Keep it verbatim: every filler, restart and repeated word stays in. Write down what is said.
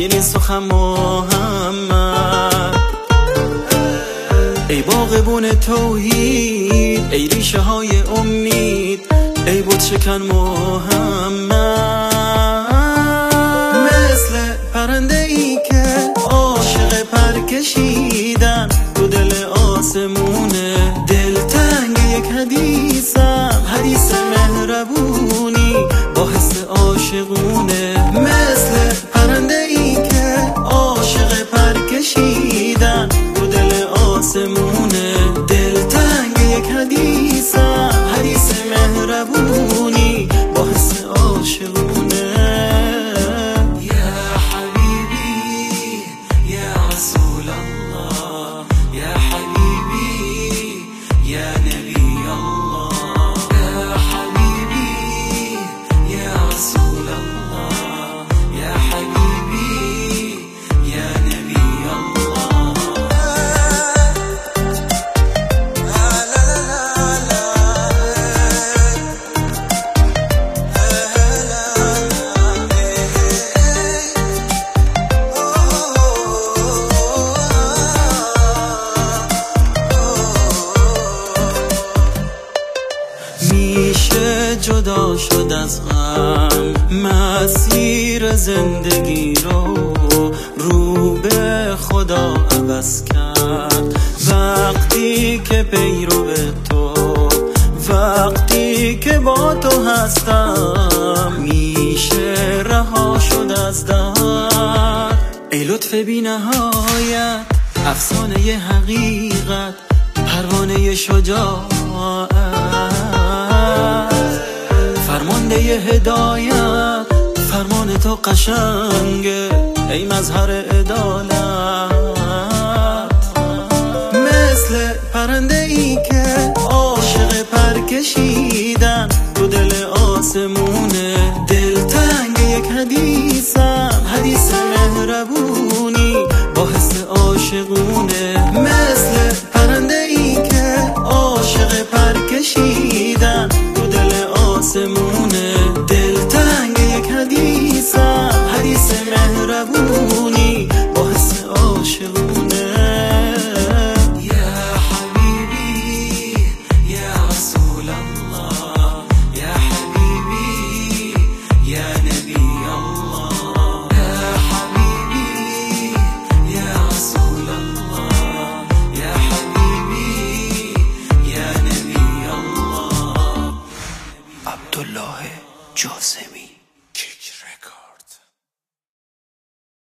شیرین سخن محمد. ای باغبون توحید، ای ریشه های امید، ای بود شکن محمد. مثل پرنده ای که عاشق پر کشیدن رو دل آسمونه، دلتنگ یک حدیثم، حدیث مهربونی با حس عاشقونه. مثل پرنده ای که عاشق پر کشیدن رو دل آسمونه، دلتنگ یک حدیثم، حدیث مهربونی با حس عاشقونه. یا حبیبی یا رسول الله، یا حبیبی یا نبی الله، یا حبیبی یا رسول الله، یا حبیبی یا نبی الله. میشه جدا شد از غم، مسیر زندگی رو رو به خدا عوض کرد. وقتی که پیرو تو، وقتی که با تو هستم، میشه رها شد از درد. ای لطف بی نهایت، افسانه ی حقیقت، پروانه شجاعت، فرمانده ی هدایت، فرمان تو قشنگه ای مظهر عدالت. مثل پرنده ای که عاشق پر کشیدن رو دل آسمونه، دلتنگ یک حدیثم، حدیث مهربونی با حس عاشقونه. مثل پرنده ای که عاشق پر کشیدن رو دل آسمونه، دلتنگ یک حدیثم، حدیث مهربونی با حس عاشقونه. یا حبیبی یا رسول الله، یا حبیبی یا نبی الله، یا حبیبی یا رسول الله، یا حبیبی یا نبی الله. عبدالله جاسمی.